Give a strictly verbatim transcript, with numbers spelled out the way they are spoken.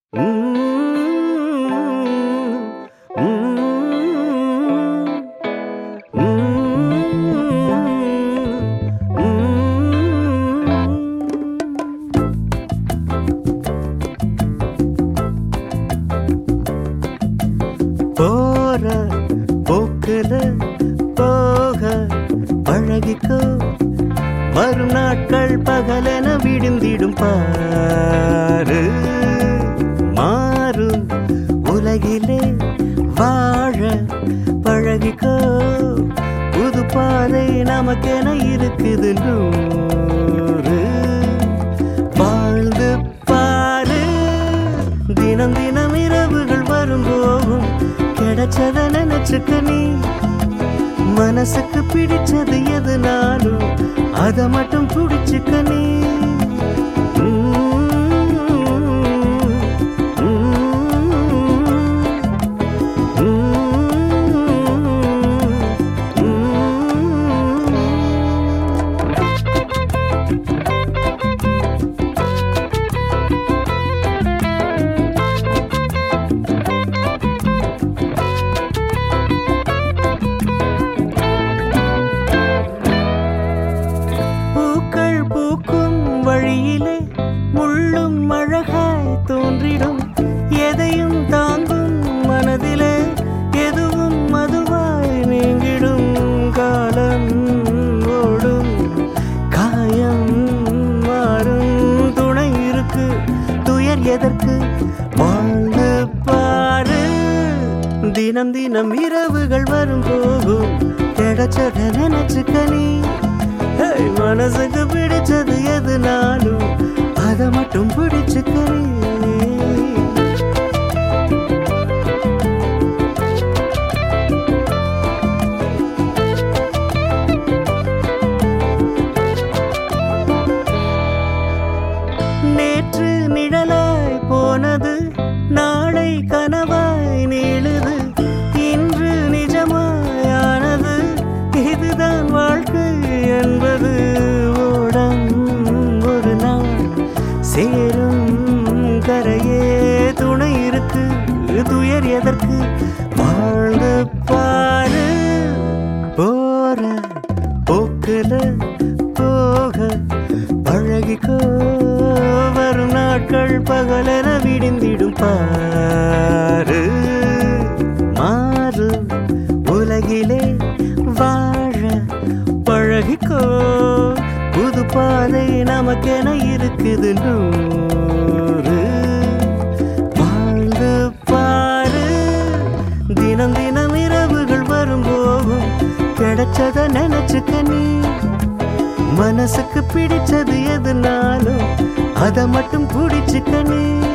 போற போக்குல போக பழகிக்கோ, வரும் நாட்கள் பகலென விடுந்திடும் பாரு. மாறும் உலகிலே வாழ பழகிக்கோ, புது பாதை நமக்கென இருக்குது நூறு. வாழ்ந்து பாரு, தினம் தினம் இரவுகள் வரும் போகும், கிடைச்சத நினைச்சுக்க நீ. மனசுக்கு பிடிச்சது எதுனாலும் அத மட்டும் பிடிச்சுக்க நீ. வழியிலே முள்ளும் அழகாய் தோன்றிடும், எதையும் தாங்கும் மனதிலே எதுவும் மதுவாய் நீங்கிடும். காலம் ஓடும், காயம் மாறும், துணை இருக்கு, துயர் எதற்கு, வாழ்ந்து பாரு. தினம் தினம் இரவுகள் வரும் போகும், கிடைச்சத நினைச்சுக்க நீ. மனசுக்கு பிடிச்சது எதுனாலும் அத மட்டும் பிடிச்சுக்க நீ. நேற்று நிழலாய் போனது நாளை கனவாய் நீளுது, இன்று நிஜமாயானது, இதுதான் வாழ்க்கை என்பது. ஓடம் ஒரு நாள் சேரும் கரையே, துணை இருக்கு, துயர் எதற்கு, வாழ்ந்து பாரு. போற போக்குல போக பழகிக்கோ, வரும் நாட்கள் பகலென விடிந்திடும் பாரு. மாறு உலகிலே வாழ பழகிக்கோ, புது பாதை நமக்கென இருக்குது நூறு. வாழ்ந்து பாரு, தினம் தினம் இரவுகள் வரும் போகும், கிடைச்சத நினைச்சுக்க நீ. மனசுக்கு பிடிச்சது எதுனாலும் அத மட்டும் பிடிச்சுக்க நீ.